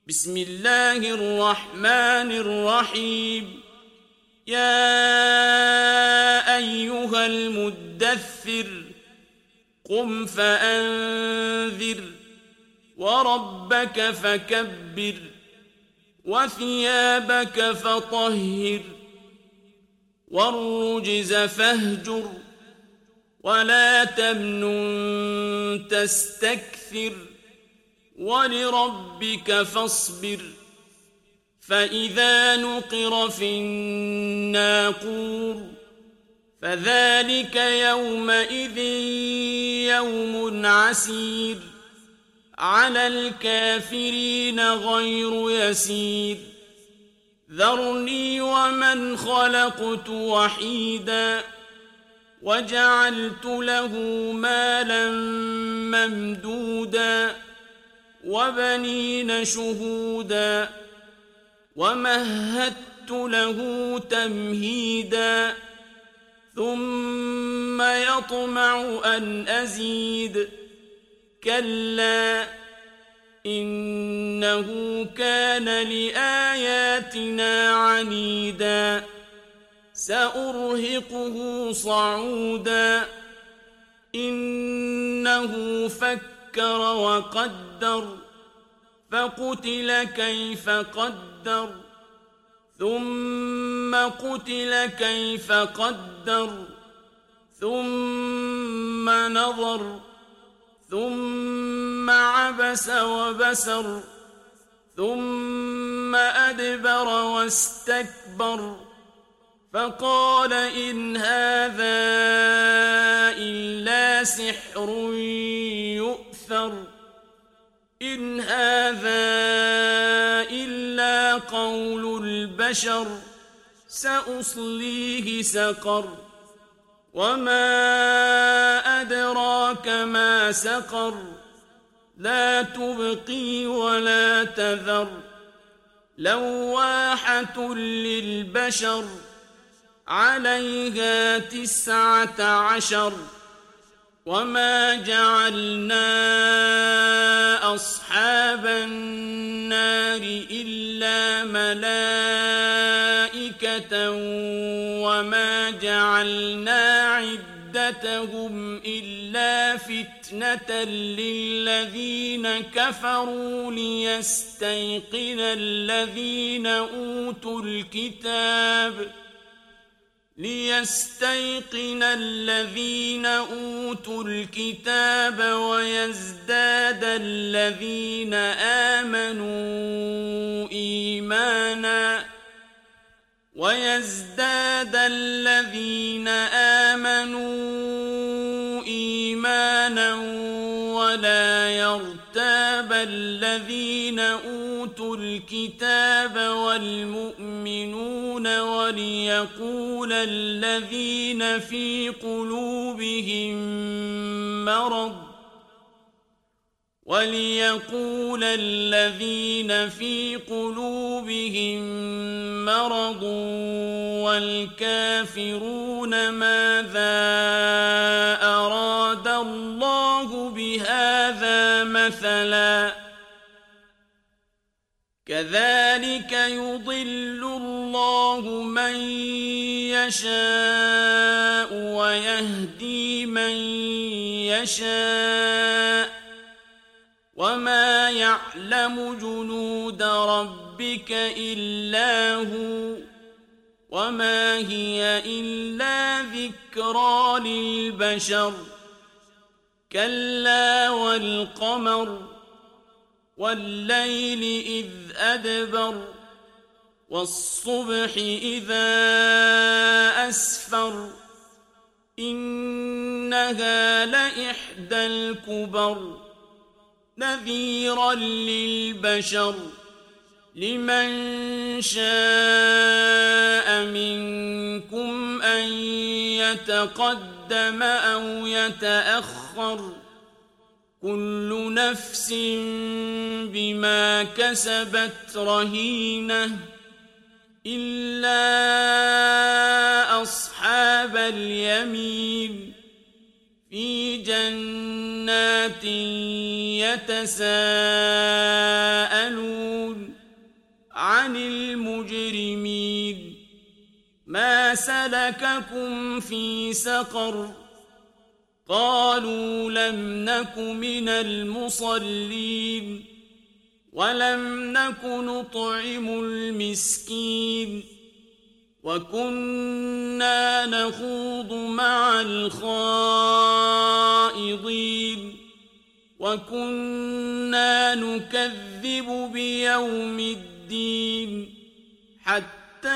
بسم الله الرحمن الرحيم. يا أيها المدثر قم فأنذر وربك فكبر وثيابك فطهر والرجز فاهجر ولا تمنن تستكثر ولربك فاصبر. فإذا نقر في الناقور فذلك يومئذ يوم عسير على الكافرين غير يسير. ذرني ومن خلقت وحيدا وجعلت له مالا ممدودا وبنين شهودا ومهدت له تمهيدا ثم يطمع أن أزيد كلا إنه كان لآياتنا عنيدا سأرهقه صعودا إنه فكر وقدر فقتل كيف قدر ثم قتل كيف قدر ثم نظر ثم عبس وبسر ثم أدبر واستكبر فقال إن هذا إلا سحر يؤثر إن هذا إلا قول البشر سأصليه سقر وما أدراك ما سقر لا تبقي ولا تذر لواحة للبشر عليها 19 وما جعلنا أصحاب النار إلا ملائكة وما جعلنا عدتهم إلا فتنة للذين كفروا ليستيقن الذين أوتوا الكتاب ويزداد الذين آمنوا إيمانا ولا يرتاب الذين أوتوا الكتاب والمؤمنون وليقول الذين في قلوبهم مرض والكافرون ماذا أراد الله بهذا مثلا كذلك يضل الله من يشاء ويهدي من يشاء وما يعلم جنود ربك إلا هو وما هي إلا ذكرى للبشر كلا والقمر والليل إذ أدبر والصبح إذا أسفر إنها لإحدى الكبر نذيرا للبشر لمن شاء منكم أن يتقدم أو يتأخر كل نفس بما كسبت رهينة إلا أصحاب اليمين في جنات يتساءلون عن المجرمين ما سلككم في سقر قالوا لم نك من المصلين ولم نك نطعم المسكين وكنا نخوض مع الخائضين وكنا نكذب بيوم الدين حتى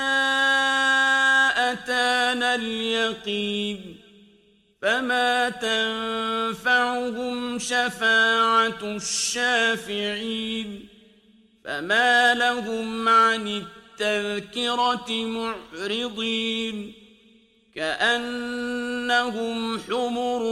أتانا اليقين فما تنفعهم شفاعة الشافعين فما لهم عن التذكرة معرضين كأنهم حمر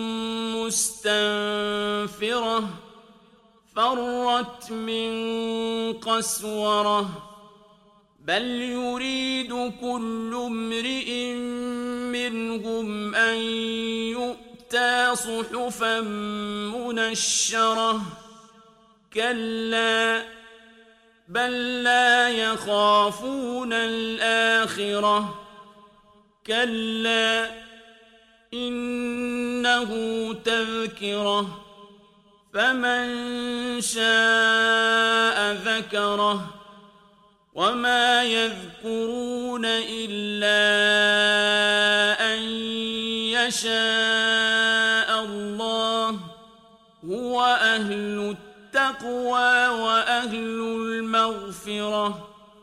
مستنفرة فرت من قسورة بل يريد كل امرئ منهم أن يؤتى صحفا منشرة كلا بل لا يخافون الآخرة كلا إنه تذكرة فمن شاء ذكره وما يذكرون إلا أن يشاء الله هو أهل التقوى وأهل المغفرة